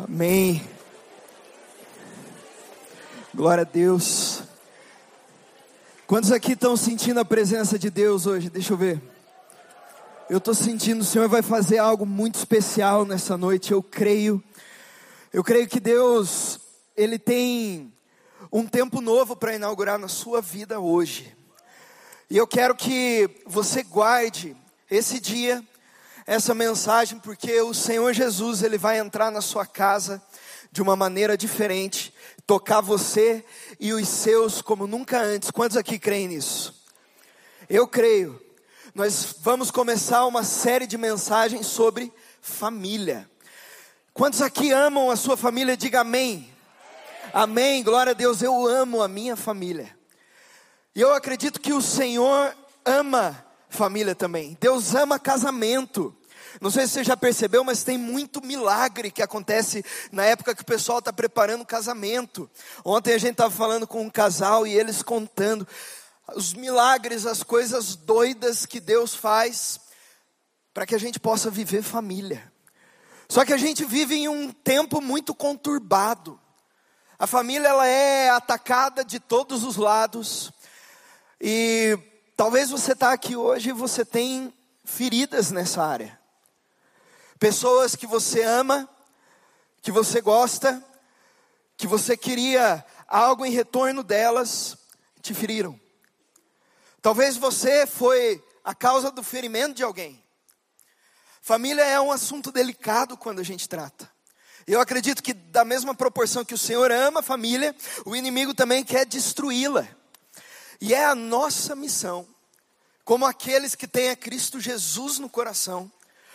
Amém. Glória a Deus. Quantos aqui estão sentindo a presença de Deus hoje? Deixa eu ver. Eu estou sentindo, o Senhor vai fazer algo muito especial nessa noite. Eu creio que Deus, Ele tem um tempo novo para inaugurar na sua vida hoje. E eu quero que você guarde esse dia, essa mensagem, porque o Senhor Jesus, Ele vai entrar na sua casa de uma maneira diferente, tocar você e os seus como nunca antes. Quantos aqui creem nisso? Eu creio. Nós vamos começar uma série de mensagens sobre família. Quantos aqui amam a sua família? Diga amém. Amém, glória a Deus, eu amo a minha família. E eu acredito que o Senhor ama família também. Deus ama casamento. Não sei se você já percebeu, mas tem muito milagre que acontece na época que o pessoal está preparando o casamento. Ontem a gente estava falando com um casal e eles contando os milagres, as coisas doidas que Deus faz para que a gente possa viver família. Só que a gente vive em um tempo muito conturbado. A família ela é atacada de todos os lados. E talvez você está aqui hoje e você tem feridas nessa área. Pessoas que você ama, que você gosta, que você queria algo em retorno delas, te feriram. Talvez você foi a causa do ferimento de alguém. Família é um assunto delicado quando a gente trata. Eu acredito que da mesma proporção que o Senhor ama a família, o inimigo também quer destruí-la. E é a nossa missão, como aqueles que têm a Cristo Jesus no coração,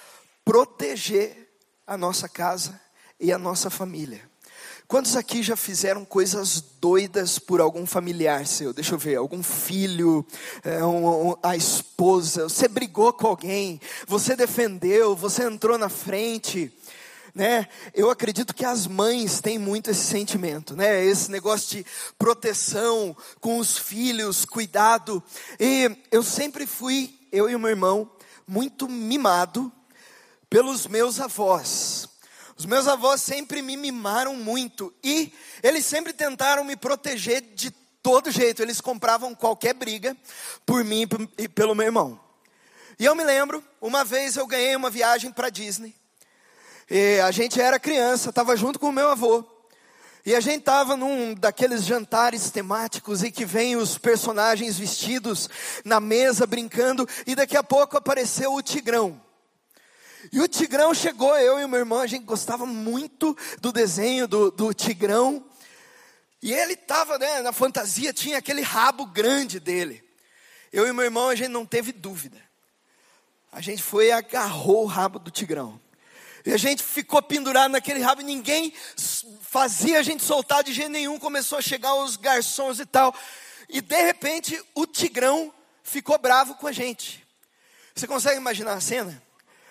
proteger a nossa casa e a nossa família. Quantos aqui já fizeram coisas doidas por algum familiar seu? Deixa eu ver, algum filho, a esposa, você brigou com alguém, você defendeu, você entrou na frente, né? Eu acredito que as mães têm muito esse sentimento, né? Esse negócio de proteção com os filhos, cuidado. E eu sempre fui, eu e o meu irmão, muito mimado pelos meus avós. Os meus avós sempre me mimaram muito e eles sempre tentaram me proteger de todo jeito. Eles compravam qualquer briga por mim e pelo meu irmão. E eu me lembro, uma vez eu ganhei uma viagem para Disney. E a gente era criança, estava junto com o meu avô. E a gente estava num daqueles jantares temáticos e que vem os personagens vestidos na mesa brincando. E daqui a pouco apareceu o Tigrão. E o Tigrão chegou, eu e o meu irmão, a gente gostava muito do desenho do Tigrão. E ele estava, né, na fantasia, tinha aquele rabo grande dele. Eu e meu irmão, a gente não teve dúvida. A gente foi e agarrou o rabo do Tigrão. E a gente ficou pendurado naquele rabo e ninguém fazia a gente soltar de jeito nenhum. Começou a chegar os garçons e tal. E de repente o Tigrão ficou bravo com a gente. Você consegue imaginar a cena?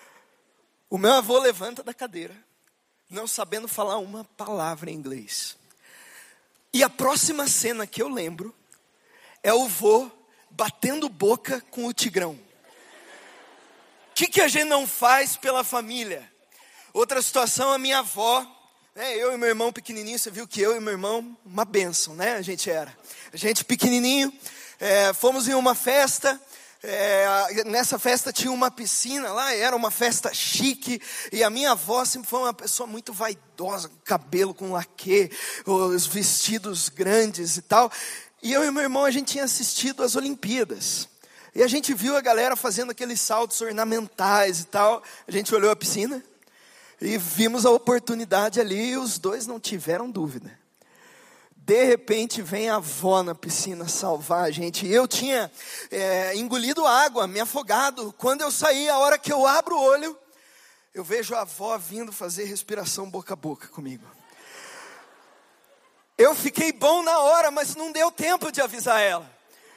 O meu avô levanta da cadeira, não sabendo falar uma palavra em inglês. E a próxima cena que eu lembro é o vô batendo boca com o Tigrão. O que a gente não faz pela família? Outra situação, a minha avó, né, eu e meu irmão pequenininho, você viu que eu e meu irmão, uma bênção, né? A gente pequenininho, fomos em uma festa. Nessa festa tinha uma piscina lá, era uma festa chique, e a minha avó sempre foi uma pessoa muito vaidosa, com cabelo com laque, os vestidos grandes e tal, e eu e meu irmão a gente tinha assistido às Olimpíadas, e a gente viu a galera fazendo aqueles saltos ornamentais e tal, a gente olhou a piscina, e vimos a oportunidade ali, e os dois não tiveram dúvida. De repente vem a avó na piscina salvar a gente. Eu tinha engolido água, me afogado. Quando eu saí, a hora que eu abro o olho, eu vejo a avó vindo fazer respiração boca a boca comigo. Eu fiquei bom na hora, mas não deu tempo de avisar ela.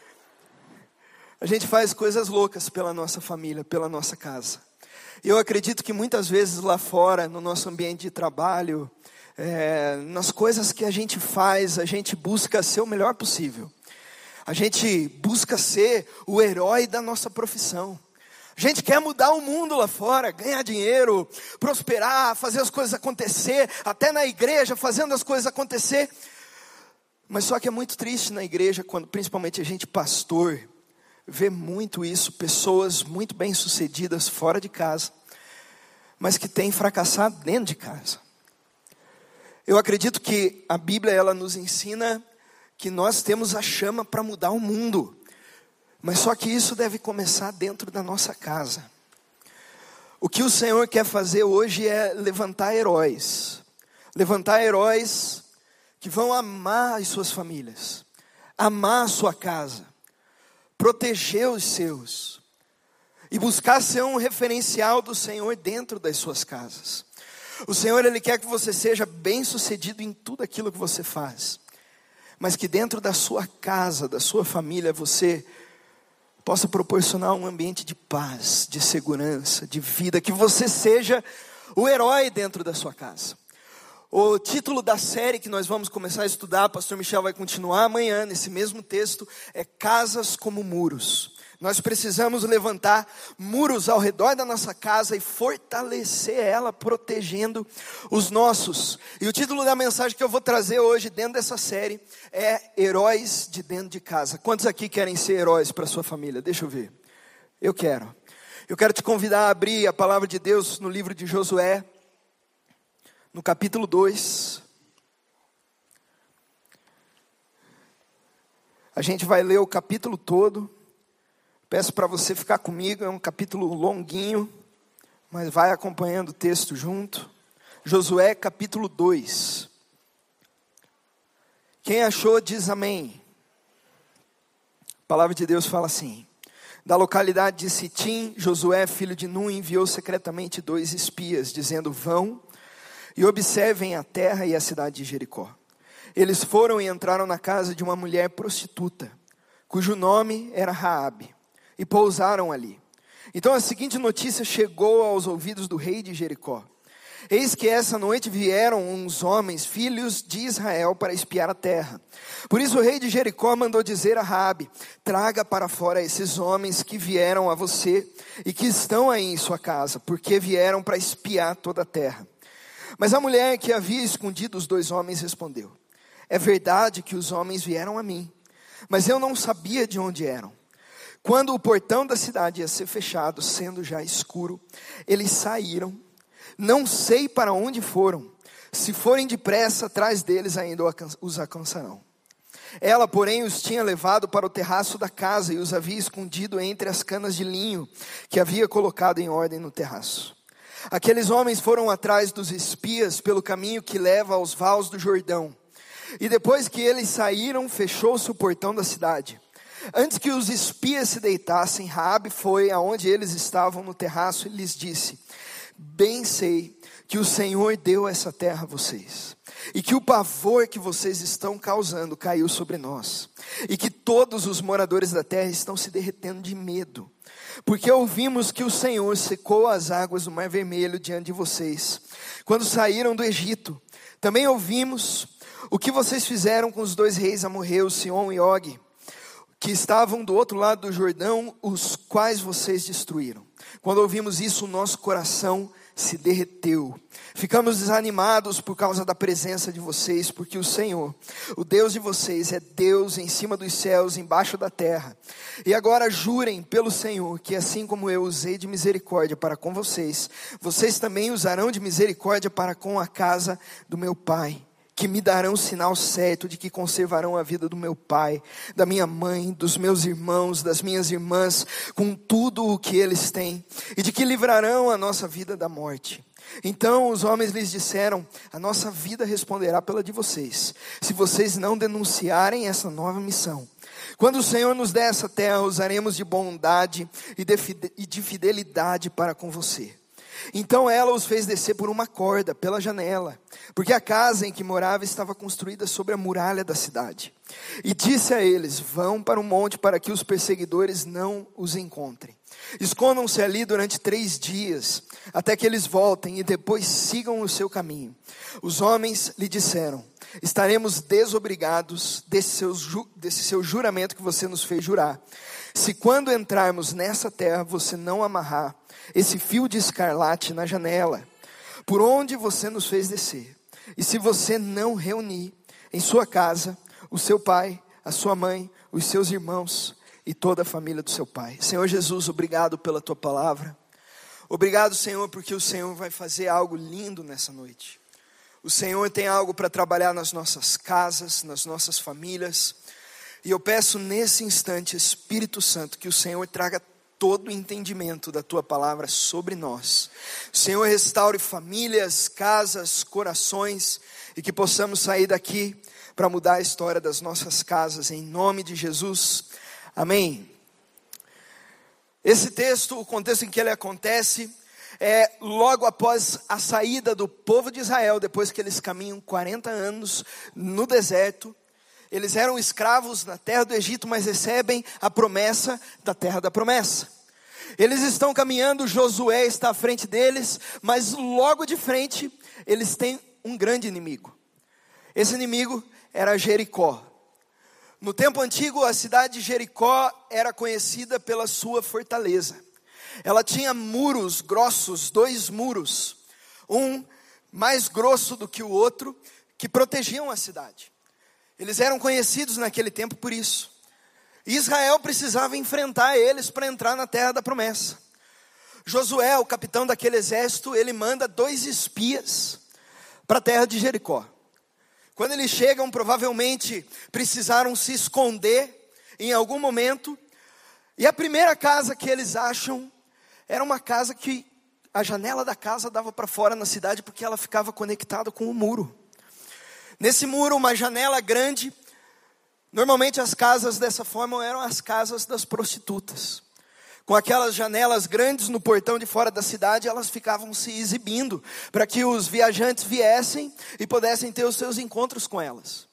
A gente faz coisas loucas pela nossa família, pela nossa casa. Eu acredito que muitas vezes lá fora, no nosso ambiente de trabalho, nas coisas que a gente faz, a gente busca ser o melhor possível. A gente busca ser o herói da nossa profissão. A gente quer mudar o mundo lá fora, ganhar dinheiro, prosperar, fazer as coisas acontecer, até na igreja fazendo as coisas acontecer. Mas só que é muito triste na igreja, quando principalmente a gente pastor, vê muito isso, pessoas muito bem sucedidas fora de casa, mas que têm fracassado dentro de casa. Eu acredito que a Bíblia ela nos ensina que nós temos a chama para mudar o mundo. Mas só que isso deve começar dentro da nossa casa. O que o Senhor quer fazer hoje é levantar heróis. Levantar heróis que vão amar as suas famílias, amar a sua casa, proteger os seus e buscar ser um referencial do Senhor dentro das suas casas. O Senhor Ele quer que você seja bem-sucedido em tudo aquilo que você faz, mas que dentro da sua casa, da sua família, você possa proporcionar um ambiente de paz, de segurança, de vida, que você seja o herói dentro da sua casa. O título da série que nós vamos começar a estudar, pastor Michel vai continuar amanhã, nesse mesmo texto, é Casas como Muros. Nós precisamos levantar muros ao redor da nossa casa e fortalecer ela, protegendo os nossos. E o título da mensagem que eu vou trazer hoje dentro dessa série é Heróis de Dentro de Casa. Quantos aqui querem ser heróis para a sua família? Deixa eu ver. Eu quero. Eu quero te convidar a abrir a palavra de Deus no livro de Josué, no capítulo 2. A gente vai ler o capítulo todo. Peço para você ficar comigo, é um capítulo longuinho, mas vai acompanhando o texto junto. Josué capítulo 2. Quem achou diz amém. A palavra de Deus fala assim: da localidade de Sitim, Josué, filho de Nun, enviou secretamente 2 espias, dizendo: vão e observem a terra e a cidade de Jericó. Eles foram e entraram na casa de uma mulher prostituta, cujo nome era Raabe, e pousaram ali. Então a seguinte notícia chegou aos ouvidos do rei de Jericó: eis que essa noite vieram uns homens, filhos de Israel, para espiar a terra. Por isso o rei de Jericó mandou dizer a Raabe: traga para fora esses homens que vieram a você e que estão aí em sua casa, porque vieram para espiar toda a terra. Mas a mulher que havia escondido os 2 homens respondeu: é verdade que os homens vieram a mim, mas eu não sabia de onde eram. Quando o portão da cidade ia ser fechado, sendo já escuro, eles saíram. Não sei para onde foram. Se forem depressa, atrás deles ainda os alcançarão. Ela, porém, os tinha levado para o terraço da casa e os havia escondido entre as canas de linho que havia colocado em ordem no terraço. Aqueles homens foram atrás dos espias pelo caminho que leva aos vales do Jordão. E depois que eles saíram, fechou-se o portão da cidade. Antes que os espias se deitassem, Raabe foi aonde eles estavam no terraço e lhes disse: bem sei que o Senhor deu essa terra a vocês, e que o pavor que vocês estão causando caiu sobre nós, e que todos os moradores da terra estão se derretendo de medo, porque ouvimos que o Senhor secou as águas do Mar Vermelho diante de vocês, quando saíram do Egito. Também ouvimos o que vocês fizeram com os 2 reis amorreus, Sihon e Og, que estavam do outro lado do Jordão, os quais vocês destruíram. Quando ouvimos isso, o nosso coração se derreteu. Ficamos desanimados por causa da presença de vocês, porque o Senhor, o Deus de vocês, é Deus em cima dos céus, embaixo da terra. E agora jurem pelo Senhor, que assim como eu usei de misericórdia para com vocês, vocês também usarão de misericórdia para com a casa do meu pai, que me darão sinal certo de que conservarão a vida do meu pai, da minha mãe, dos meus irmãos, das minhas irmãs, com tudo o que eles têm, e de que livrarão a nossa vida da morte. Então os homens lhes disseram: a nossa vida responderá pela de vocês, se vocês não denunciarem essa nova missão. Quando o Senhor nos der essa terra, usaremos de bondade e de fidelidade para com você. Então ela os fez descer por uma corda, pela janela, porque a casa em que morava estava construída sobre a muralha da cidade. E disse a eles: vão para o monte para que os perseguidores não os encontrem. Escondam-se ali durante 3 dias, até que eles voltem, e depois sigam o seu caminho. Os homens lhe disseram: estaremos desobrigados desse seu juramento que você nos fez jurar. se quando entrarmos nessa terra você não amarrar esse fio de escarlate na janela, por onde você nos fez descer, e se você não reunir em sua casa o seu pai, a sua mãe, os seus irmãos e toda a família do seu pai. Senhor Jesus, obrigado pela tua palavra. Obrigado, Senhor, porque o Senhor vai fazer algo lindo nessa noite. O Senhor tem algo para trabalhar nas nossas casas, nas nossas famílias. E eu peço nesse instante, Espírito Santo, que o Senhor traga todo o entendimento da tua palavra sobre nós. O Senhor restaure famílias, casas, corações, e que possamos sair daqui para mudar a história das nossas casas, em nome de Jesus. Amém. Esse texto, o contexto em que ele acontece, é logo após a saída do povo de Israel, depois que eles caminham 40 anos no deserto. Eles eram escravos na terra do Egito, mas recebem a promessa da terra da promessa. Eles estão caminhando, Josué está à frente deles, mas logo de frente, eles têm um grande inimigo. Esse inimigo era Jericó. No tempo antigo, a cidade de Jericó era conhecida pela sua fortaleza. Ela tinha muros grossos, 2 muros, um mais grosso do que o outro, que protegiam a cidade. Eles eram conhecidos naquele tempo por isso. Israel precisava enfrentar eles para entrar na terra da promessa. Josué, o capitão daquele exército, ele manda 2 espias para a terra de Jericó. Quando eles chegam, provavelmente precisaram se esconder em algum momento. E a primeira casa que eles acham era uma casa que a janela da casa dava para fora na cidade, porque ela ficava conectada com o muro. Nesse muro, uma janela grande. Normalmente as casas dessa forma eram as casas das prostitutas. Com aquelas janelas grandes no portão de fora da cidade, elas ficavam se exibindo, para que os viajantes viessem e pudessem ter os seus encontros com elas.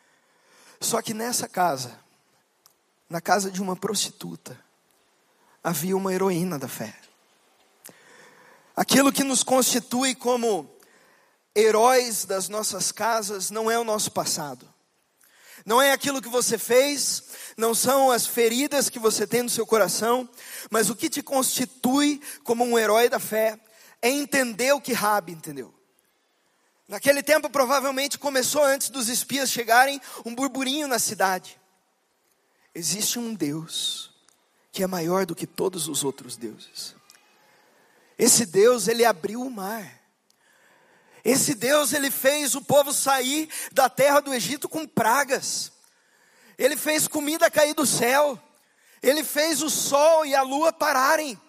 Só que nessa casa, na casa de uma prostituta, havia uma heroína da fé. Aquilo que nos constitui como heróis das nossas casas não é o nosso passado. Não é aquilo que você fez, não são as feridas que você tem no seu coração, mas o que te constitui como um herói da fé é entender o que Raabe entendeu. Naquele tempo provavelmente começou antes dos espias chegarem um burburinho na cidade. Existe um Deus que é maior do que todos os outros deuses. Esse Deus, ele abriu o mar. Esse Deus, ele fez o povo sair da terra do Egito com pragas. Ele fez comida cair do céu. Ele fez o sol e a lua pararem.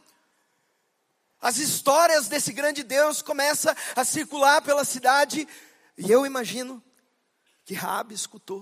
As histórias desse grande Deus começam a circular pela cidade. E eu imagino que Raabe escutou.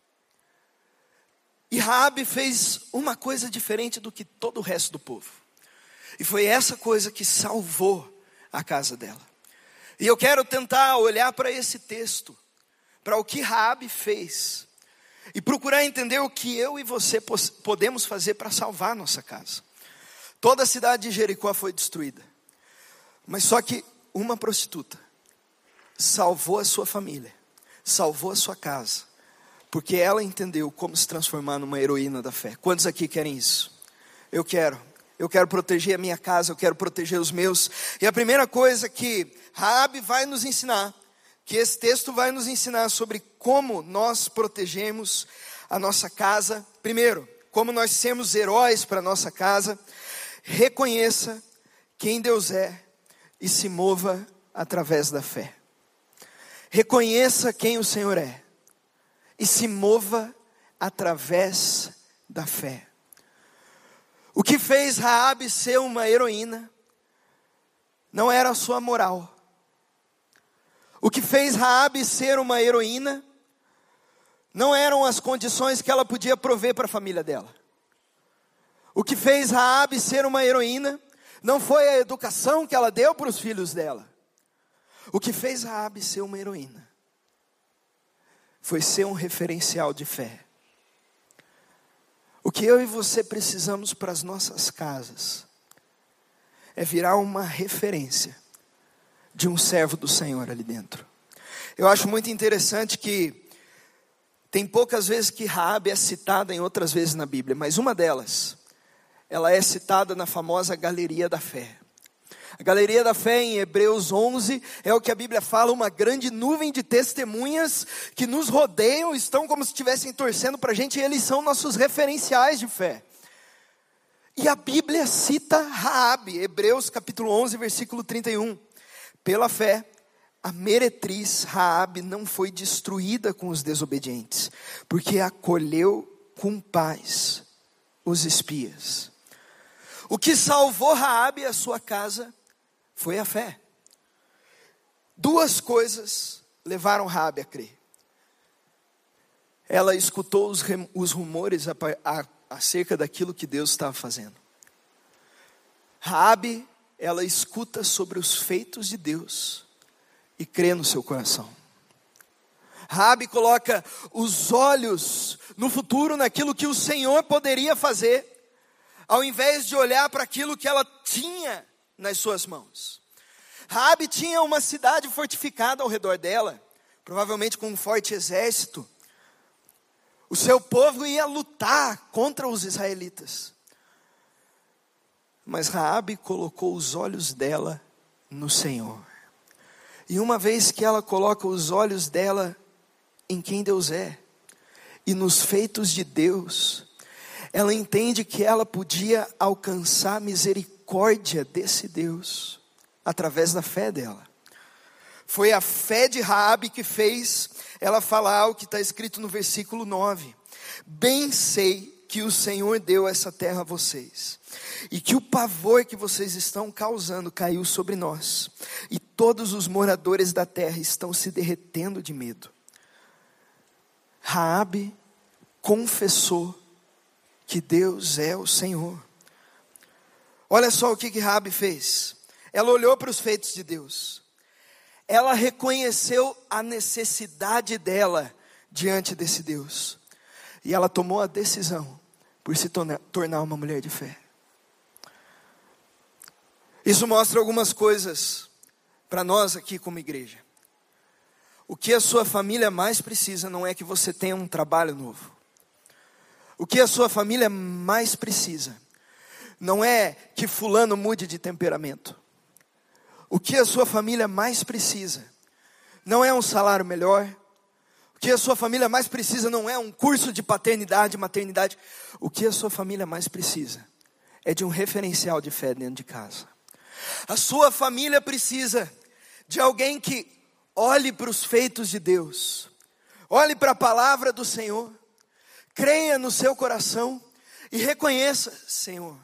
E Raabe fez uma coisa diferente do que todo o resto do povo. E foi essa coisa que salvou a casa dela. E eu quero tentar olhar para esse texto, para o que Raabe fez, e procurar entender o que eu e você podemos fazer para salvar a nossa casa. Toda a cidade de Jericó foi destruída, mas só que uma prostituta salvou a sua família, salvou a sua casa, porque ela entendeu como se transformar numa heroína da fé. Quantos aqui querem isso? Eu quero proteger a minha casa, eu quero proteger os meus. E a primeira coisa que Raabe vai nos ensinar, que esse texto vai nos ensinar sobre como nós protegemos a nossa casa. Primeiro, como nós sermos heróis para a nossa casa. Reconheça quem Deus é e se mova através da fé. Reconheça quem o Senhor é e se mova através da fé. O que fez Raabe ser uma heroína não era a sua moral. O que fez Raabe ser uma heroína não eram as condições que ela podia prover para a família dela. O que fez Raabe ser uma heroína não foi a educação que ela deu para os filhos dela. O que fez Raabe ser uma heroína foi ser um referencial de fé. O que eu e você precisamos para as nossas casas é virar uma referência de um servo do Senhor ali dentro. Eu acho muito interessante que tem poucas vezes que Raabe é citada em outras vezes na Bíblia, mas uma delas ela é citada na famosa Galeria da Fé. A Galeria da Fé em Hebreus 11 é o que a Bíblia fala, uma grande nuvem de testemunhas que nos rodeiam, estão como se estivessem torcendo para a gente, e eles são nossos referenciais de fé. E a Bíblia cita Raabe, Hebreus capítulo 11, versículo 31. Pela fé, a meretriz Raabe não foi destruída com os desobedientes, porque acolheu com paz os espias. O que salvou Raabe e a sua casa foi a fé. Duas coisas levaram Raabe a crer. Ela escutou os rumores acerca daquilo que Deus estava fazendo. Raabe, ela escuta sobre os feitos de Deus e crê no seu coração. Raabe coloca os olhos no futuro, naquilo que o Senhor poderia fazer, ao invés de olhar para aquilo que ela tinha nas suas mãos. Raabe tinha uma cidade fortificada ao redor dela, provavelmente com um forte exército. O seu povo ia lutar contra os israelitas. Mas Raabe colocou os olhos dela no Senhor. E uma vez que ela coloca os olhos dela em quem Deus é, e nos feitos de Deus, ela entende que ela podia alcançar a misericórdia desse Deus, através da fé dela. Foi a fé de Raabe que fez ela falar o que está escrito no versículo 9. Bem sei que o Senhor deu essa terra a vocês, e que o pavor que vocês estão causando caiu sobre nós, e todos os moradores da terra estão se derretendo de medo. Raabe confessou que Deus é o Senhor. Olha só o que Raabe fez. Ela olhou para os feitos de Deus. Ela reconheceu a necessidade dela diante desse Deus. E ela tomou a decisão por se tornar uma mulher de fé. Isso mostra algumas coisas para nós aqui como igreja. O que a sua família mais precisa não é que você tenha um trabalho novo. O que a sua família mais precisa não é que fulano mude de temperamento. O que a sua família mais precisa não é um salário melhor. O que a sua família mais precisa não é um curso de paternidade, maternidade. O que a sua família mais precisa é de um referencial de fé dentro de casa. A sua família precisa de alguém que olhe para os feitos de Deus, olhe para a palavra do Senhor, creia no seu coração e reconheça: Senhor,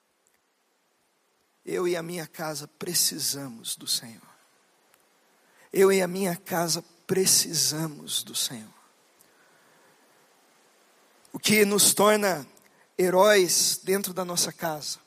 eu e a minha casa precisamos do Senhor. Eu e a minha casa precisamos do Senhor. O que nos torna heróis dentro da nossa casa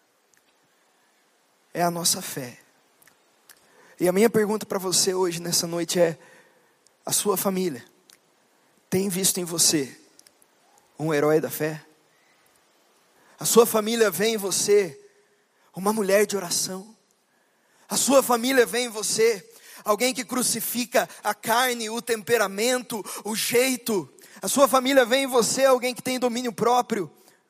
é a nossa fé. E a minha pergunta para você hoje, nessa noite, é: a sua família tem visto em você um herói da fé? A sua família vê em você uma mulher de oração? A sua família vê em você alguém que crucifica a carne, o temperamento, o jeito? A sua família vê em você alguém que tem domínio próprio?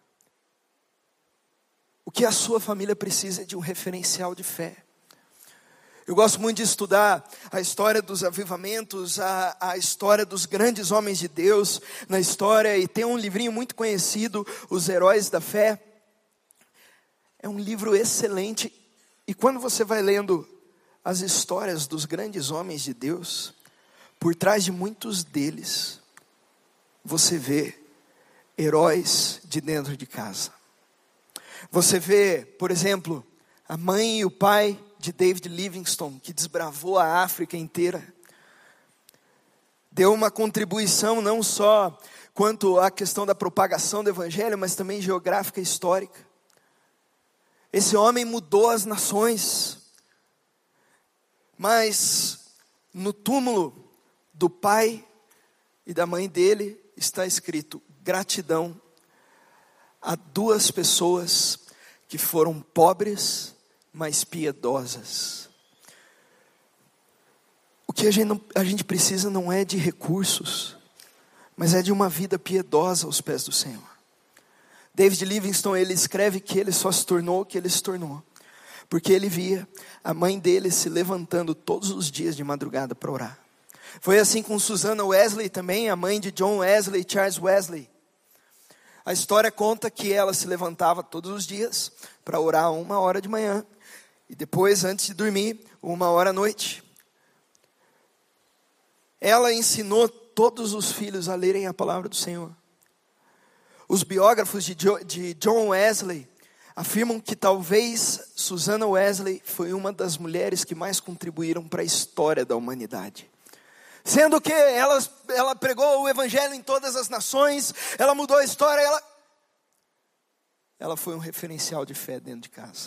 O que a sua família precisa é de um referencial de fé. Eu gosto muito de estudar a história dos avivamentos, a história dos grandes homens de Deus na história, e tem um livrinho muito conhecido, Os Heróis da Fé. É um livro excelente, e quando você vai lendo as histórias dos grandes homens de Deus, por trás de muitos deles, você vê heróis de dentro de casa. Você vê, por exemplo, a mãe e o pai de David Livingstone, que desbravou a África inteira. Deu uma contribuição não só quanto à questão da propagação do evangelho, mas também geográfica e histórica. Esse homem mudou as nações. Mas no túmulo do pai e da mãe dele está escrito: gratidão a duas pessoas que foram pobres, mas piedosas. O que a gente precisa não é de recursos, mas é de uma vida piedosa aos pés do Senhor. David Livingstone, ele escreve que ele só se tornou o que ele se tornou porque ele via a mãe dele se levantando todos os dias de madrugada para orar. Foi assim com Susanna Wesley também, a mãe de John Wesley e Charles Wesley. A história conta que ela se levantava todos os dias para orar 1 hora de manhã. E depois, antes de dormir, 1 hora à noite. Ela ensinou todos os filhos a lerem a palavra do Senhor. Os biógrafos de John Wesley afirmam que talvez Susanna Wesley foi uma das mulheres que mais contribuíram para a história da humanidade. Sendo que ela pregou o evangelho em todas as nações, ela mudou a história, ela foi um referencial de fé dentro de casa.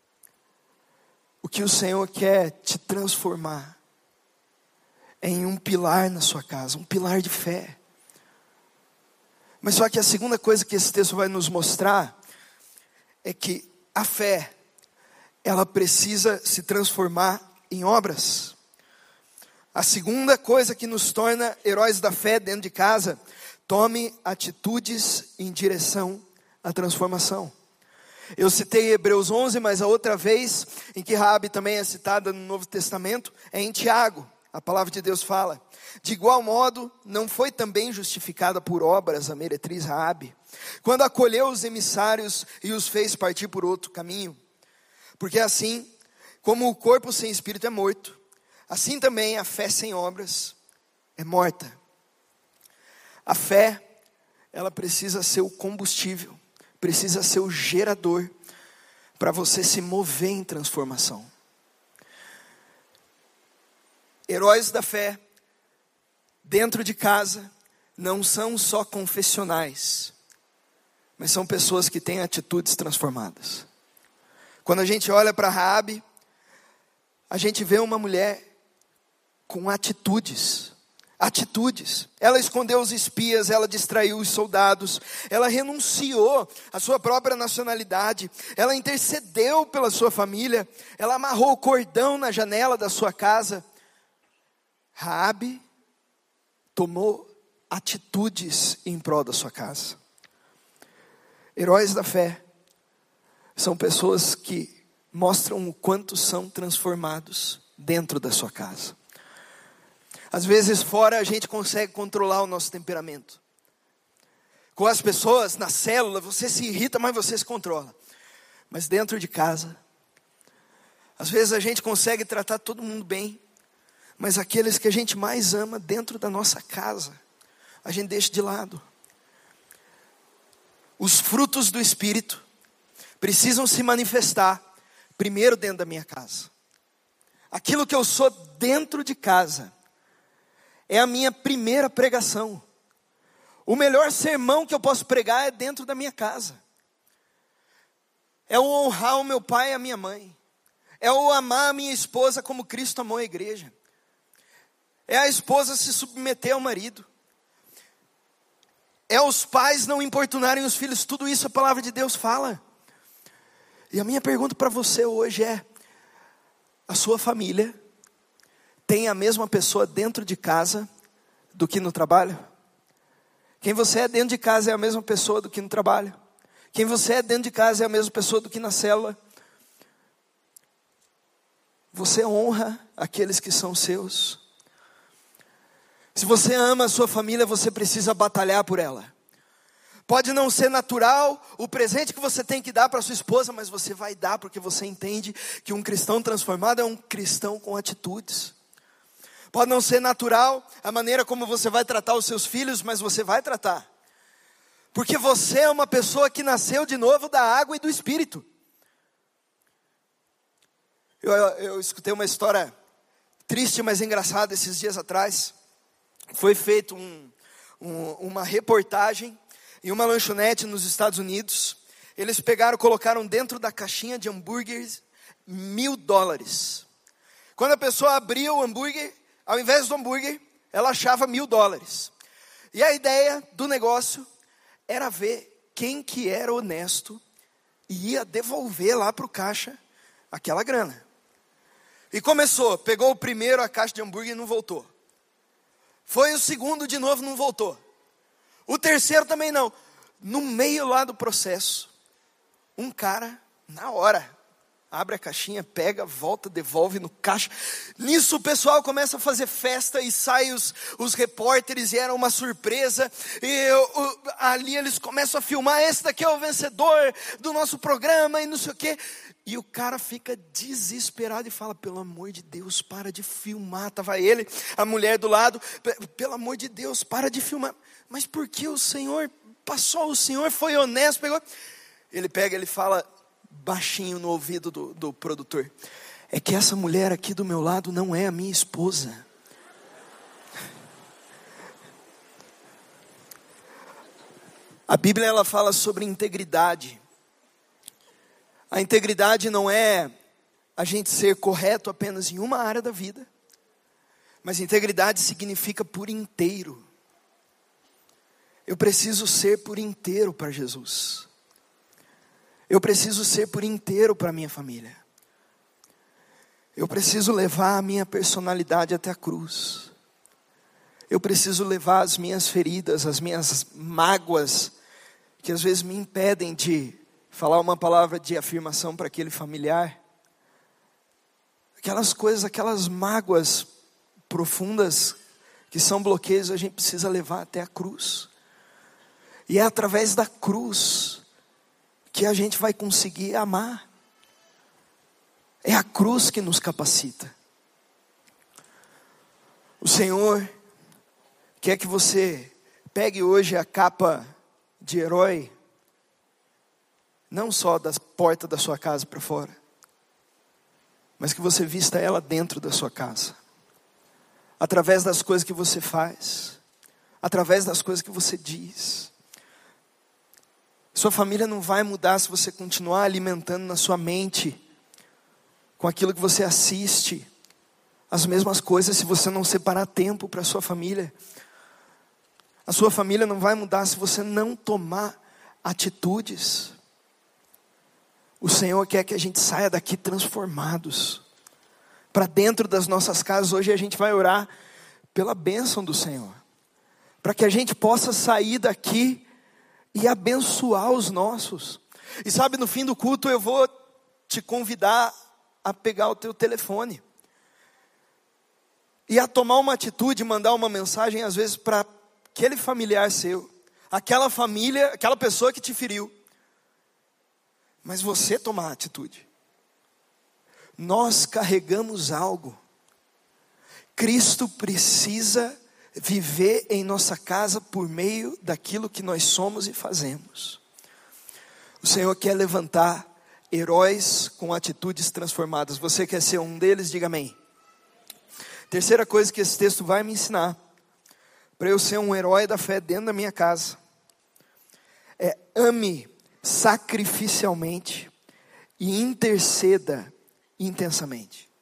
O que o Senhor quer te transformar é em um pilar na sua casa, um pilar de fé. Mas só que a segunda coisa que esse texto vai nos mostrar é que a fé, ela precisa se transformar em obras. A segunda coisa que nos torna heróis da fé dentro de casa: tome atitudes em direção à transformação. Eu citei Hebreus 11, mas a outra vez em que Raabe também é citada no Novo Testamento é em Tiago. A palavra de Deus fala: de igual modo, não foi também justificada por obras a meretriz Raabe, quando acolheu os emissários e os fez partir por outro caminho? Porque assim, como o corpo sem espírito é morto, assim também a fé sem obras é morta. A fé, ela precisa ser o combustível, precisa ser o gerador para você se mover em transformação. Heróis da fé dentro de casa não são só confessionais, mas são pessoas que têm atitudes transformadas. Quando a gente olha para Raabe, a gente vê uma mulher com atitudes. Ela escondeu os espias, ela distraiu os soldados, ela renunciou à sua própria nacionalidade, ela intercedeu pela sua família, ela amarrou o cordão na janela da sua casa. Raabe tomou atitudes em prol da sua casa. Heróis da fé são pessoas que mostram o quanto são transformados dentro da sua casa. Às vezes fora a gente consegue controlar o nosso temperamento. Com as pessoas, na célula, você se irrita, mas você se controla. Mas dentro de casa, às vezes a gente consegue tratar todo mundo bem, mas aqueles que a gente mais ama dentro da nossa casa, a gente deixa de lado. Os frutos do Espírito precisam se manifestar primeiro dentro da minha casa. Aquilo que eu sou dentro de casa é a minha primeira pregação. O melhor sermão que eu posso pregar é dentro da minha casa. É o honrar o meu pai e a minha mãe. É o amar a minha esposa como Cristo amou a igreja. É a esposa se submeter ao marido. É os pais não importunarem os filhos. Tudo isso a palavra de Deus fala. E a minha pergunta para você hoje é: a sua família tem a mesma pessoa dentro de casa do que no trabalho? Quem você é dentro de casa é a mesma pessoa do que no trabalho? Quem você é dentro de casa é a mesma pessoa do que na célula? Você honra aqueles que são seus? Se você ama a sua família, você precisa batalhar por ela. Pode não ser natural o presente que você tem que dar para sua esposa, mas você vai dar porque você entende que um cristão transformado é um cristão com atitudes. Pode não ser natural a maneira como você vai tratar os seus filhos, mas você vai tratar. Porque você é uma pessoa que nasceu de novo da água e do Espírito. Eu escutei uma história triste, mas engraçada esses dias atrás. Foi feito uma reportagem em uma lanchonete nos Estados Unidos. Eles colocaram dentro da caixinha de hambúrgueres $1.000. Quando a pessoa abria o hambúrguer, ao invés do hambúrguer, ela achava $1.000. E a ideia do negócio era ver quem que era honesto e ia devolver lá para o caixa aquela grana. E pegou o primeiro a caixa de hambúrguer e não voltou. Foi o segundo de novo, não voltou. O terceiro também não. no meio lá do processo, um cara, na hora, abre a caixinha, pega, volta, devolve no caixa. Nisso o pessoal começa a fazer festa e saem os repórteres e era uma surpresa. E ali eles começam a filmar, esse daqui é o vencedor do nosso programa e não sei o quê. E o cara fica desesperado e fala, pelo amor de Deus, para de filmar. Estava ele, a mulher do lado, pelo amor de Deus, para de filmar. Mas por que o Senhor passou? O Senhor foi honesto, pegou. Ele fala baixinho no ouvido do produtor, é que essa mulher aqui do meu lado não é a minha esposa. A Bíblia ela fala sobre integridade. A integridade não é a gente ser correto apenas em uma área da vida, mas integridade significa por inteiro. Eu preciso ser por inteiro para Jesus. Eu preciso ser por inteiro para a minha família. Eu preciso levar a minha personalidade até a cruz. Eu preciso levar as minhas feridas, as minhas mágoas, que às vezes me impedem de falar uma palavra de afirmação para aquele familiar. Aquelas coisas, aquelas mágoas profundas que são bloqueios, a gente precisa levar até a cruz. E é através da cruz que a gente vai conseguir amar. É a cruz que nos capacita. O Senhor quer que você pegue hoje a capa de herói, não só da porta da sua casa para fora, mas que você vista ela dentro da sua casa, através das coisas que você faz, através das coisas que você diz. Sua família não vai mudar se você continuar alimentando na sua mente, com aquilo que você assiste, as mesmas coisas, se você não separar tempo para a sua família. A sua família não vai mudar se você não tomar atitudes. O Senhor quer que a gente saia daqui transformados, para dentro das nossas casas. Hoje a gente vai orar pela bênção do Senhor, para que a gente possa sair daqui e abençoar os nossos. E sabe, no fim do culto eu vou te convidar a pegar o teu telefone e a tomar uma atitude, mandar uma mensagem às vezes para aquele familiar seu, aquela família, aquela pessoa que te feriu. Mas você tomar a atitude. Nós carregamos algo. Cristo precisa viver em nossa casa por meio daquilo que nós somos e fazemos. O Senhor quer levantar heróis com atitudes transformadas. Você quer ser um deles? Diga amém. Terceira coisa que esse texto vai me ensinar, para eu ser um herói da fé dentro da minha casa, é ame sacrificialmente e interceda intensamente.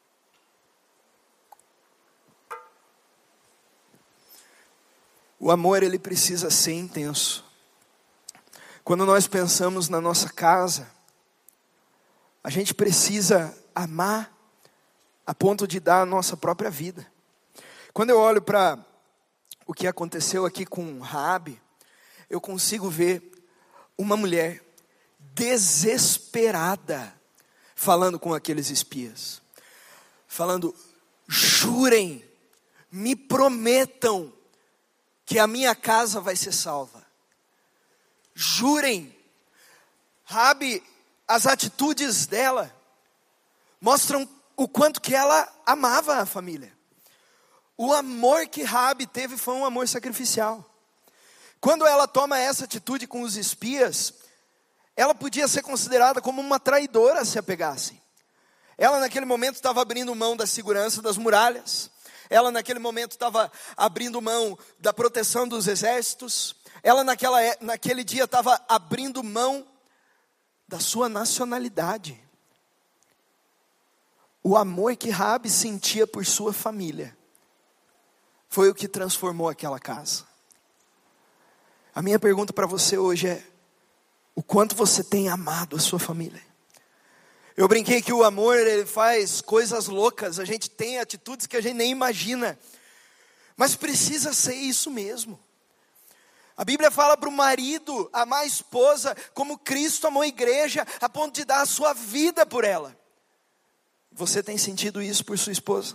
O amor, ele precisa ser intenso. Quando nós pensamos na nossa casa, a gente precisa amar a ponto de dar a nossa própria vida. Quando eu olho para o que aconteceu aqui com Raabe, eu consigo ver uma mulher desesperada falando com aqueles espias, falando: jurem, me prometam que a minha casa vai ser salva. Jurem. Raabe, as atitudes dela mostram o quanto que ela amava a família. O amor que Raabe teve foi um amor sacrificial. Quando ela toma essa atitude com os espias, ela podia ser considerada como uma traidora se apegassem. Ela naquele momento estava abrindo mão da segurança das muralhas. Ela naquele momento estava abrindo mão da proteção dos exércitos. Ela naquele dia estava abrindo mão da sua nacionalidade. O amor que Raabe sentia por sua família foi o que transformou aquela casa. A minha pergunta para você hoje é: o quanto você tem amado a sua família? Eu brinquei que o amor, ele faz coisas loucas, a gente tem atitudes que a gente nem imagina, mas precisa ser isso mesmo. A Bíblia fala para o marido amar a esposa como Cristo amou a igreja, a ponto de dar a sua vida por ela. Você tem sentido isso por sua esposa?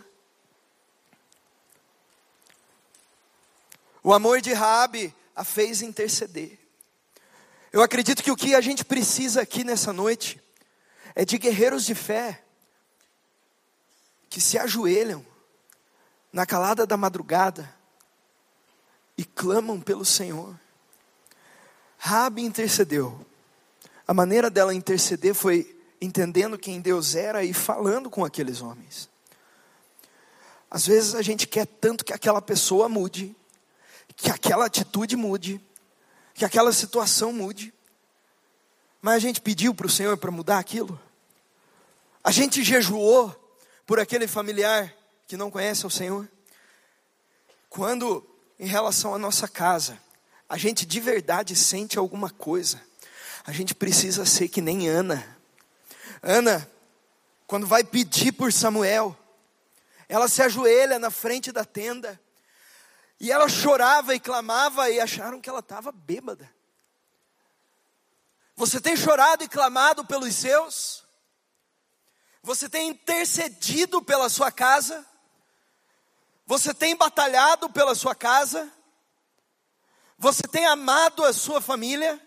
O amor de Raabe a fez interceder. Eu acredito que o que a gente precisa aqui nessa noite é de guerreiros de fé que se ajoelham na calada da madrugada e clamam pelo Senhor. Raabe intercedeu. A maneira dela interceder foi entendendo quem Deus era e falando com aqueles homens. Às vezes a gente quer tanto que aquela pessoa mude, que aquela atitude mude, que aquela situação mude, mas a gente pediu para o Senhor para mudar aquilo? A gente jejuou por aquele familiar que não conhece o Senhor? Quando, em relação à nossa casa, a gente de verdade sente alguma coisa, a gente precisa ser que nem Ana. Ana, quando vai pedir por Samuel, ela se ajoelha na frente da tenda, e ela chorava e clamava, e acharam que ela estava bêbada. Você tem chorado e clamado pelos seus? Você tem intercedido pela sua casa? Você tem batalhado pela sua casa? Você tem amado a sua família?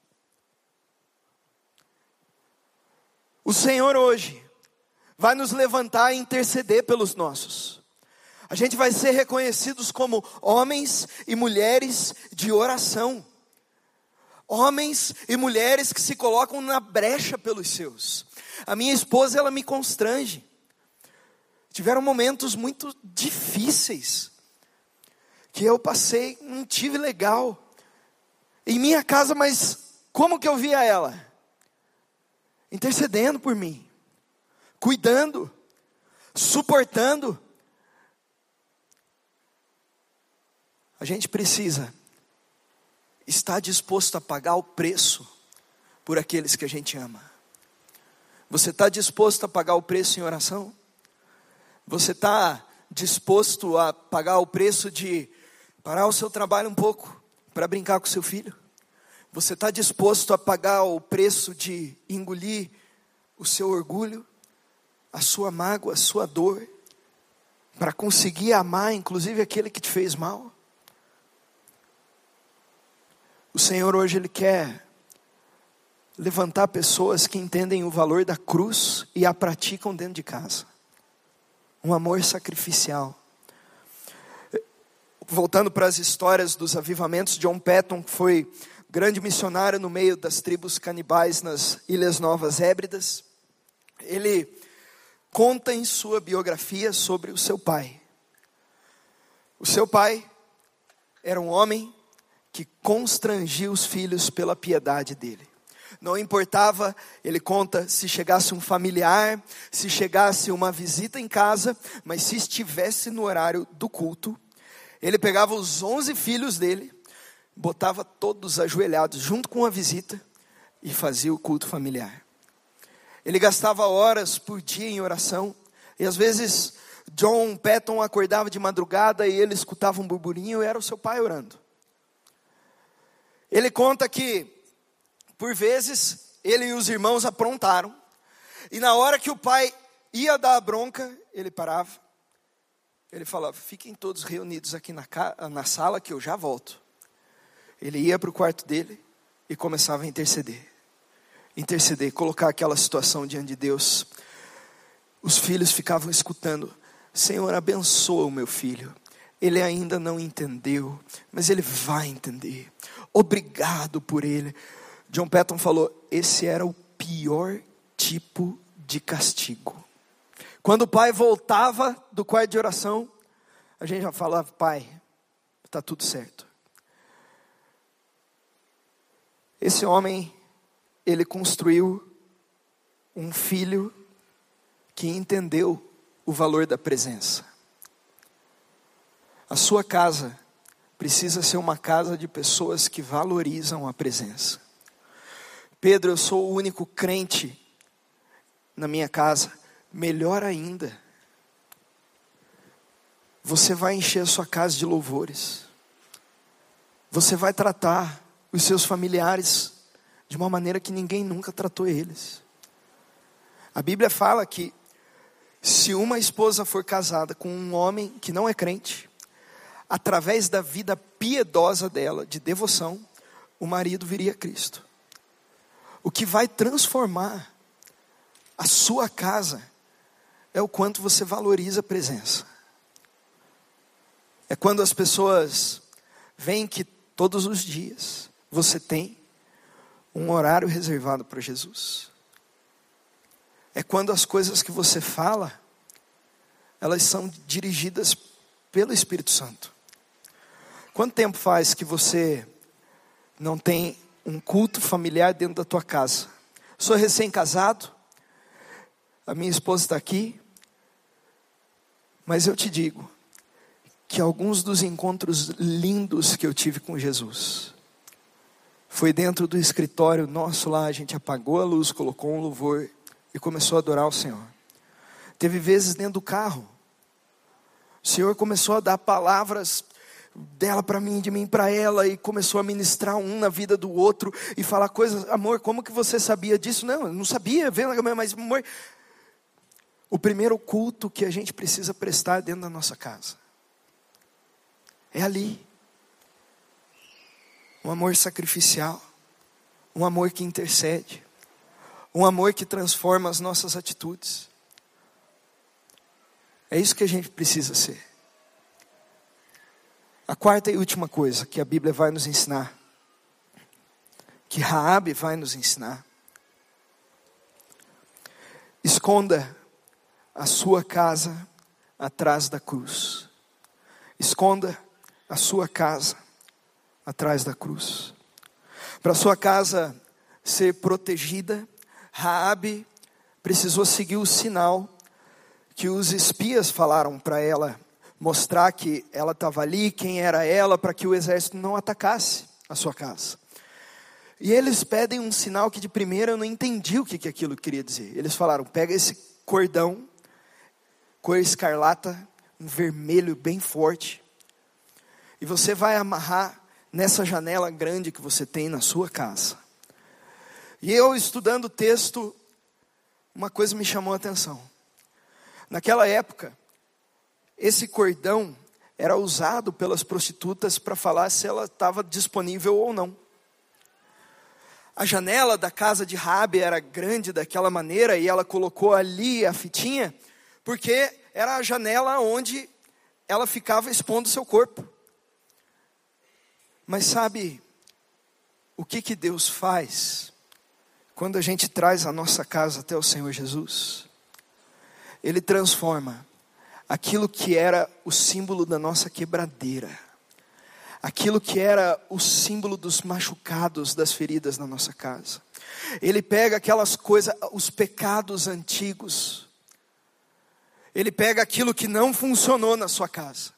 O Senhor hoje vai nos levantar e interceder pelos nossos. A gente vai ser reconhecidos como homens e mulheres de oração. Homens e mulheres que se colocam na brecha pelos seus. A minha esposa, ela me constrange. Tiveram momentos muito difíceis que eu passei, não tive legal em minha casa, mas como que eu via ela? Intercedendo por mim, cuidando, suportando. A gente precisa estar disposto a pagar o preço por aqueles que a gente ama. Você está disposto a pagar o preço em oração? Você está disposto a pagar o preço de parar o seu trabalho um pouco para brincar com seu filho? Você está disposto a pagar o preço de engolir o seu orgulho, a sua mágoa, a sua dor, para conseguir amar inclusive aquele que te fez mal? O Senhor hoje Ele quer levantar pessoas que entendem o valor da cruz e a praticam dentro de casa. Um amor sacrificial. Voltando para as histórias dos avivamentos, John Patton foi grande missionário no meio das tribos canibais nas Ilhas Novas Hébridas. Ele conta em sua biografia sobre o seu pai. O seu pai era um homem que constrangia os filhos pela piedade dele. Não importava, ele conta, se chegasse um familiar, se chegasse uma visita em casa, mas se estivesse no horário do culto, ele pegava os 11 filhos dele, botava todos ajoelhados junto com a visita e fazia o culto familiar. Ele gastava horas por dia em oração, e às vezes John Patton acordava de madrugada e ele escutava um burburinho e era o seu pai orando. Ele conta que, por vezes, ele e os irmãos aprontaram, e na hora que o pai ia dar a bronca, ele parava, ele falava: fiquem todos reunidos aqui na sala que eu já volto. Ele ia para o quarto dele e começava a interceder, colocar aquela situação diante de Deus. Os filhos ficavam escutando: Senhor, abençoa o meu filho, ele ainda não entendeu, mas ele vai entender, obrigado por ele. John Patton falou: esse era o pior tipo de castigo. Quando o pai voltava do quarto de oração, a gente já falava: pai, está tudo certo. Esse homem, ele construiu um filho que entendeu o valor da presença. A sua casa precisa ser uma casa de pessoas que valorizam a presença. Pedro, eu sou o único crente na minha casa. Melhor ainda, você vai encher a sua casa de louvores. Você vai tratar os seus familiares de uma maneira que ninguém nunca tratou eles. A Bíblia fala que se uma esposa for casada com um homem que não é crente, através da vida piedosa dela, de devoção, o marido viria a Cristo. O que vai transformar a sua casa é o quanto você valoriza a presença. É quando as pessoas veem que todos os dias você tem um horário reservado para Jesus. É quando as coisas que você fala, elas são dirigidas pelo Espírito Santo. Quanto tempo faz que você não tem um culto familiar dentro da tua casa? Sou recém-casado, a minha esposa está aqui, mas eu te digo que alguns dos encontros lindos que eu tive com Jesus foi dentro do escritório nosso lá. A gente apagou a luz, colocou um louvor e começou a adorar o Senhor. Teve vezes dentro do carro, o Senhor começou a dar palavras dela para mim, de mim para ela, e começou a ministrar um na vida do outro, e falar coisas. Amor, como que você sabia disso? Não, eu não sabia, mas amor, o primeiro culto que a gente precisa prestar dentro da nossa casa é ali. Um amor sacrificial, um amor que intercede, um amor que transforma as nossas atitudes. É isso que a gente precisa ser. A quarta e última coisa que a Bíblia vai nos ensinar, que Raabe vai nos ensinar: esconda a sua casa atrás da cruz. Esconda a sua casa atrás da cruz. Para a sua casa ser protegida, Raabe precisou seguir o sinal que os espias falaram para ela, mostrar que ela estava ali, quem era ela, para que o exército não atacasse a sua casa. E eles pedem um sinal que de primeira eu não entendi o que aquilo queria dizer. Eles falaram: pega esse cordão, cor escarlata, um vermelho bem forte, e você vai amarrar nessa janela grande que você tem na sua casa. E eu, estudando o texto, uma coisa me chamou a atenção. Naquela época, esse cordão era usado pelas prostitutas para falar se ela estava disponível ou não. A janela da casa de Raabe era grande daquela maneira, e ela colocou ali a fitinha, porque era a janela onde ela ficava expondo seu corpo. Mas sabe o que Deus faz quando a gente traz a nossa casa até o Senhor Jesus? Ele transforma aquilo que era o símbolo da nossa quebradeira, aquilo que era o símbolo dos machucados, das feridas na nossa casa. Ele pega aquelas coisas, os pecados antigos. Ele pega aquilo que não funcionou na sua casa.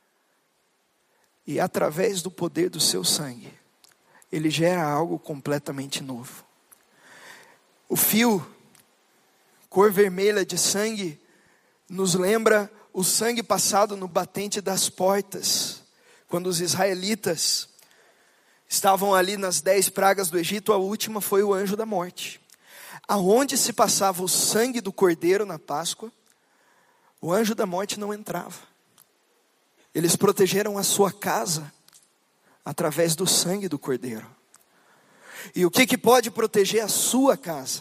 E através do poder do seu sangue, Ele gera algo completamente novo. O fio, cor vermelha de sangue, nos lembra o sangue passado no batente das portas. Quando os israelitas estavam ali nas 10 pragas do Egito, a última foi o anjo da morte. Aonde se passava o sangue do cordeiro na Páscoa, o anjo da morte não entrava. Eles protegeram a sua casa através do sangue do cordeiro. E o que pode proteger a sua casa?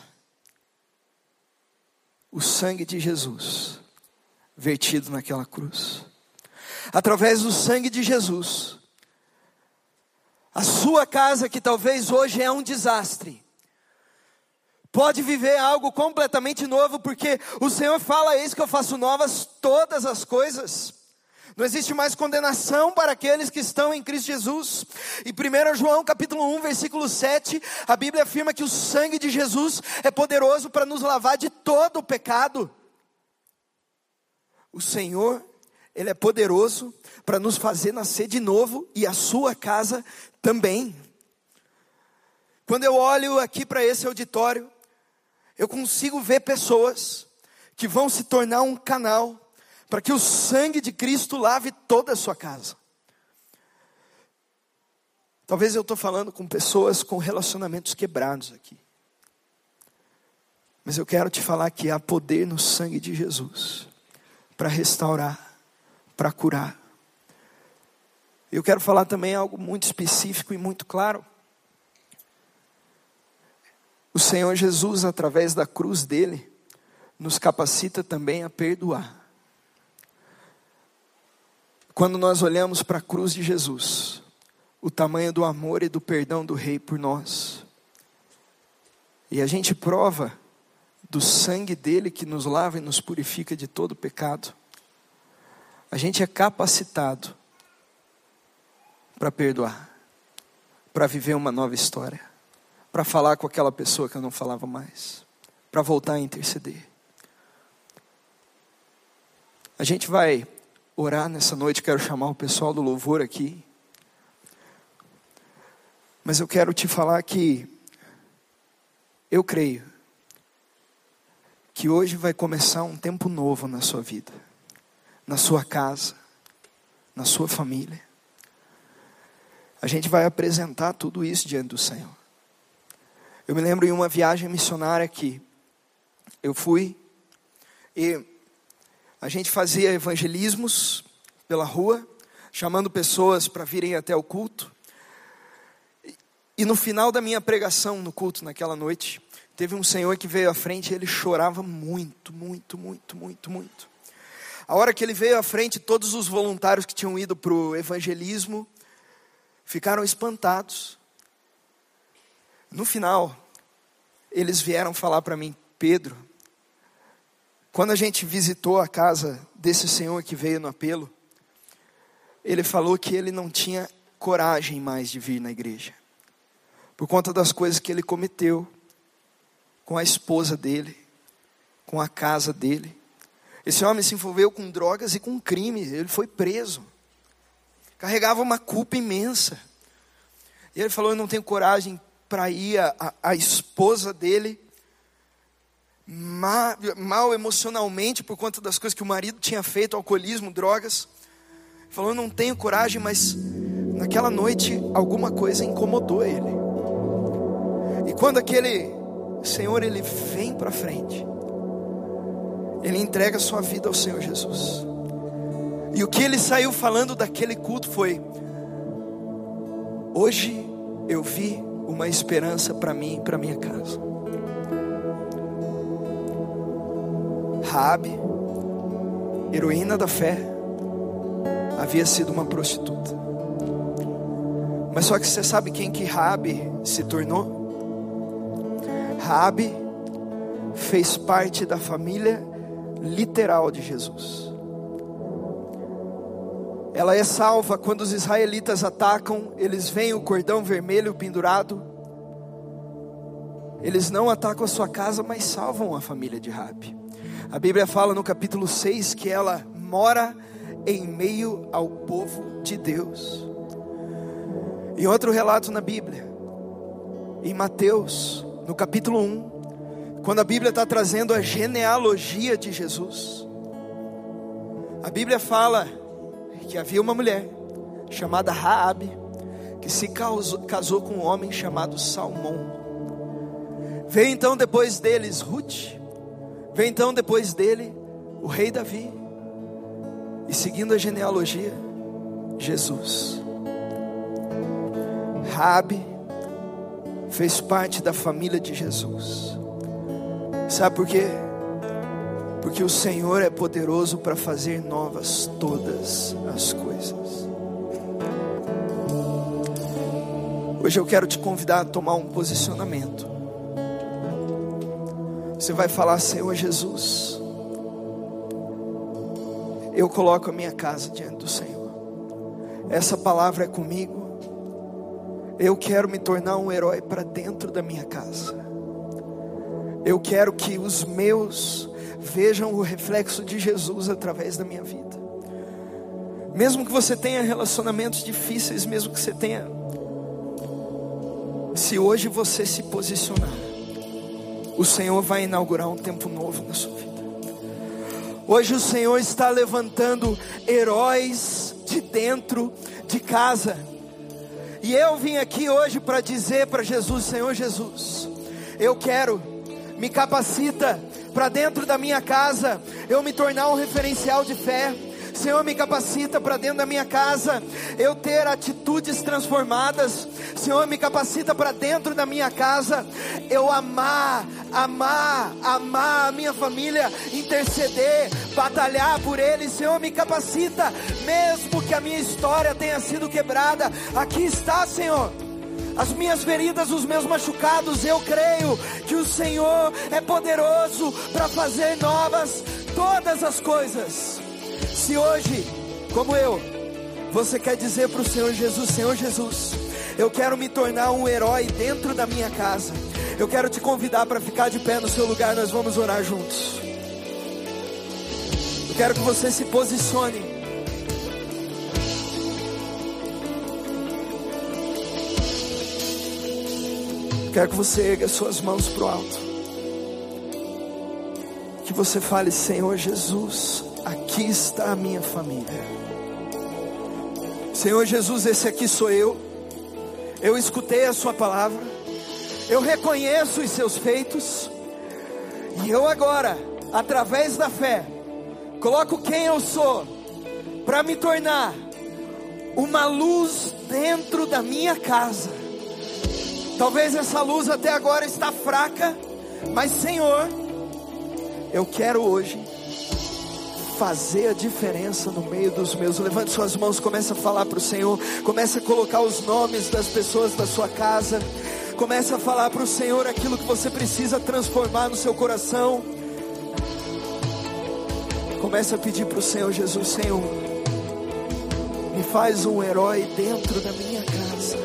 O sangue de Jesus vertido naquela cruz. Através do sangue de Jesus, a sua casa, que talvez hoje é um desastre, pode viver algo completamente novo, porque o Senhor fala: eis que eu faço novas todas as coisas. Não existe mais condenação para aqueles que estão em Cristo Jesus. E 1 João capítulo 1, versículo 7, a Bíblia afirma que o sangue de Jesus é poderoso para nos lavar de todo o pecado. O Senhor, Ele é poderoso para nos fazer nascer de novo, e a sua casa também. Quando eu olho aqui para esse auditório, eu consigo ver pessoas que vão se tornar um canal para que o sangue de Cristo lave toda a sua casa. Talvez eu estou falando com pessoas com relacionamentos quebrados aqui. Mas eu quero te falar que há poder no sangue de Jesus para restaurar, para curar. Eu quero falar também algo muito específico e muito claro. O Senhor Jesus, através da cruz dele, nos capacita também a perdoar. Quando nós olhamos para a cruz de Jesus, o tamanho do amor e do perdão do Rei por nós, e a gente prova do sangue dele que nos lava e nos purifica de todo pecado, a gente é capacitado para perdoar, para viver uma nova história, para falar com aquela pessoa que eu não falava mais, para voltar a interceder. A gente vai orar nessa noite, quero chamar o pessoal do louvor aqui. Mas eu quero te falar que eu creio que hoje vai começar um tempo novo na sua vida, na sua casa, na sua família. A gente vai apresentar tudo isso diante do Senhor. Eu me lembro em uma viagem missionária que eu fui e a gente fazia evangelismos pela rua, chamando pessoas para virem até o culto. E no final da minha pregação no culto naquela noite, teve um senhor que veio à frente e ele chorava muito. A hora que ele veio à frente, todos os voluntários que tinham ido para o evangelismo ficaram espantados. No final, eles vieram falar para mim: Pedro, quando a gente visitou a casa desse senhor que veio no apelo, ele falou que ele não tinha coragem mais de vir na igreja, por conta das coisas que ele cometeu com a esposa dele, com a casa dele. Esse homem se envolveu com drogas e com crime, ele foi preso, carregava uma culpa imensa. E ele falou: eu não tenho coragem para ir a esposa dele, mal emocionalmente, por conta das coisas que o marido tinha feito, alcoolismo, drogas. Ele falou: eu não tenho coragem, mas naquela noite alguma coisa incomodou ele. E quando aquele senhor, ele vem para frente, ele entrega sua vida ao Senhor Jesus. E o que ele saiu falando daquele culto foi: hoje eu vi uma esperança para mim e para minha casa. Raabe, heroína da fé, havia sido uma prostituta. Mas só que você sabe quem que Raabe se tornou? Raabe fez parte da família literal de Jesus. Ela é salva quando os israelitas atacam. Eles veem o cordão vermelho pendurado. Eles não atacam a sua casa, mas salvam a família de Raabe. A Bíblia fala no capítulo 6 que ela mora em meio ao povo de Deus. E outro relato na Bíblia, em Mateus, no capítulo 1, quando a Bíblia está trazendo a genealogia de Jesus, a Bíblia fala que havia uma mulher chamada Raabe, que se casou com um homem chamado Salmão. Veio então depois deles Ruth. Veio então depois dele o rei Davi. E seguindo a genealogia, Jesus. Raabe fez parte da família de Jesus. Sabe por quê? Porque o Senhor é poderoso para fazer novas todas as coisas. Hoje eu quero te convidar a tomar um posicionamento. Você vai falar: Senhor Jesus, eu coloco a minha casa diante do Senhor. Essa palavra é comigo. Eu quero me tornar um herói para dentro da minha casa. Eu quero que os meus vejam o reflexo de Jesus através da minha vida. Mesmo que você tenha relacionamentos difíceis, mesmo que você tenha, se hoje você se posicionar, o Senhor vai inaugurar um tempo novo na sua vida. Hoje o Senhor está levantando heróis de dentro de casa. E eu vim aqui hoje para dizer para Jesus: Senhor Jesus, eu quero, me capacita para dentro da minha casa eu me tornar um referencial de fé. Senhor, me capacita para dentro da minha casa eu ter atitudes transformadas. Senhor, me capacita para dentro da minha casa eu amar a minha família, interceder, batalhar por eles. Senhor, me capacita, mesmo que a minha história tenha sido quebrada. Aqui está, Senhor, as minhas feridas, os meus machucados. Eu creio que o Senhor é poderoso para fazer novas todas as coisas. Se hoje, como eu, você quer dizer para o Senhor Jesus: Senhor Jesus, eu quero me tornar um herói dentro da minha casa, eu quero te convidar para ficar de pé no seu lugar. Nós vamos orar juntos. Eu quero que você se posicione. Eu quero que você erga suas mãos para o alto, que você fale: Senhor Jesus, aqui está a minha família. Senhor Jesus, esse aqui sou eu. Eu escutei a sua palavra, eu reconheço os seus feitos, e eu agora, através da fé, coloco quem eu sou, para me tornar uma luz dentro da minha casa. Talvez essa luz até agora está fraca, mas Senhor, eu quero hoje fazer a diferença no meio dos meus. Levante suas mãos, comece a falar para o Senhor, comece a colocar os nomes das pessoas da sua casa, comece a falar para o Senhor aquilo que você precisa transformar no seu coração. Comece a pedir para o Senhor Jesus: Senhor, me faz um herói dentro da minha casa.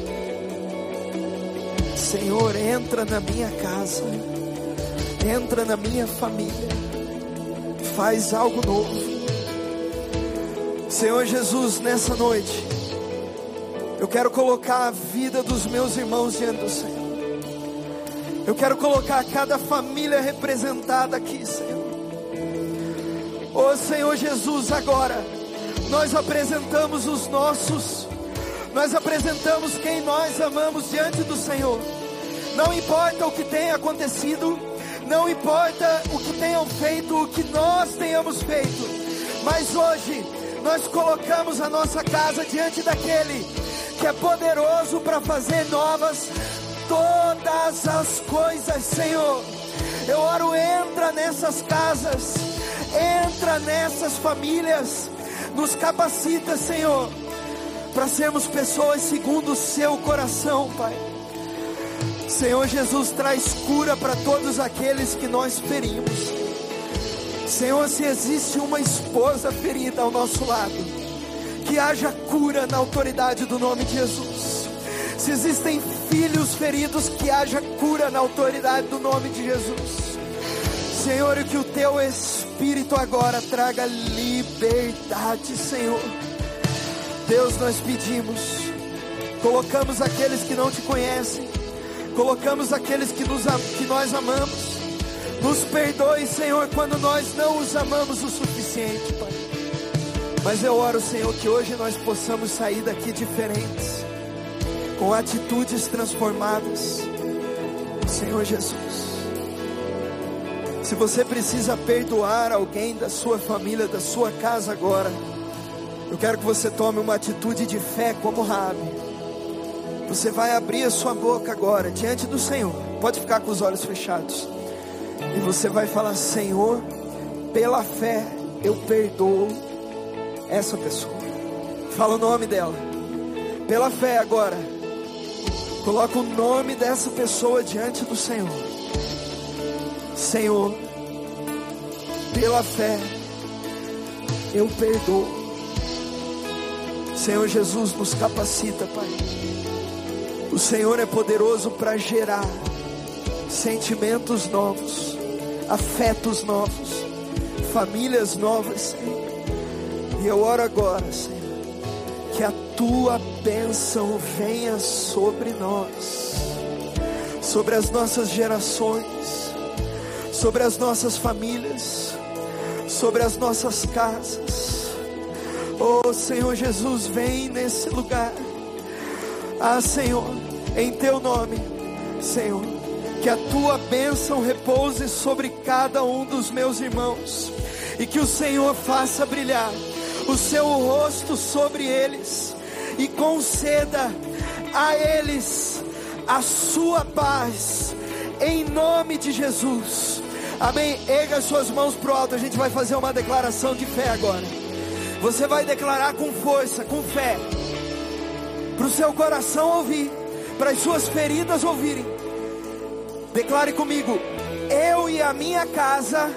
Senhor, entra na minha casa, entra na minha família, faz algo novo. Senhor Jesus, nessa noite eu quero colocar a vida dos meus irmãos diante do Senhor. Eu quero colocar cada família representada aqui, Senhor. Oh Senhor Jesus, agora nós apresentamos os nossos, nós apresentamos quem nós amamos diante do Senhor. Não importa o que tenha acontecido, não importa o que tenham feito, o que nós tenhamos feito, mas hoje nós colocamos a nossa casa diante daquele que é poderoso para fazer novas todas as coisas. Senhor, eu oro: entra nessas casas, entra nessas famílias, nos capacita, Senhor, para sermos pessoas segundo o seu coração, Pai. Senhor Jesus, traz cura para todos aqueles que nós ferimos. Senhor, se existe uma esposa ferida ao nosso lado, que haja cura na autoridade do nome de Jesus. Se existem filhos feridos, que haja cura na autoridade do nome de Jesus. Senhor, que o teu Espírito agora traga liberdade, Senhor. Deus, nós pedimos, colocamos aqueles que não te conhecem, colocamos aqueles que nós amamos. Nos perdoe, Senhor, quando nós não os amamos o suficiente, Pai. Mas eu oro, Senhor, que hoje nós possamos sair daqui diferentes, com atitudes transformadas. Senhor Jesus, se você precisa perdoar alguém da sua família, da sua casa agora, eu quero que você tome uma atitude de fé como Raabe. Você vai abrir a sua boca agora diante do Senhor, pode ficar com os olhos fechados, e você vai falar: Senhor, pela fé eu perdoo essa pessoa. Fala o nome dela, pela fé agora, coloca o nome dessa pessoa diante do Senhor. Senhor, pela fé eu perdoo. Senhor Jesus, nos capacita, Pai. O Senhor é poderoso para gerar sentimentos novos, afetos novos, famílias novas, Senhor. E eu oro agora, Senhor, que a tua bênção venha sobre nós, sobre as nossas gerações, sobre as nossas famílias, sobre as nossas casas. Oh Senhor Jesus, vem nesse lugar. Ah, Senhor, em teu nome, Senhor, que a tua bênção repouse sobre cada um dos meus irmãos, e que o Senhor faça brilhar o seu rosto sobre eles, e conceda a eles a sua paz, em nome de Jesus. Amém. Erga as suas mãos para o alto. A gente vai fazer uma declaração de fé agora. Você vai declarar com força, com fé, para o seu coração ouvir, para as suas feridas ouvirem. Declare comigo: eu e a minha casa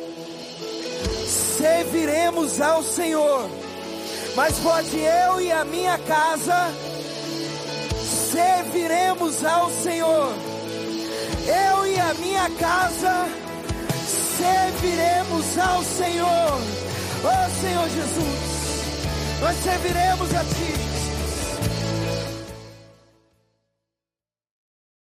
serviremos ao Senhor. Mais forte: eu e a minha casa serviremos ao Senhor. Eu e a minha casa serviremos ao Senhor. Oh Senhor Jesus, nós serviremos a Ti.